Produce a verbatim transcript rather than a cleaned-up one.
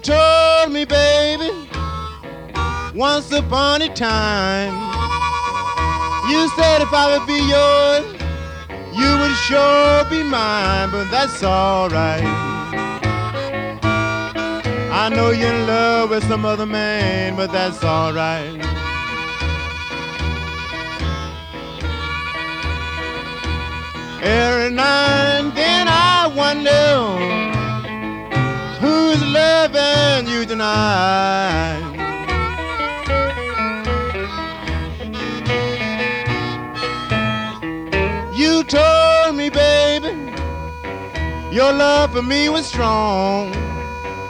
told me, baby, once upon a time, you said if I would be yours, you would sure be mine, but that's all right. I know you're in love with some other man, but that's all right. Every now and then I wonder who's loving you tonight. You told me, baby, your love for me was strong.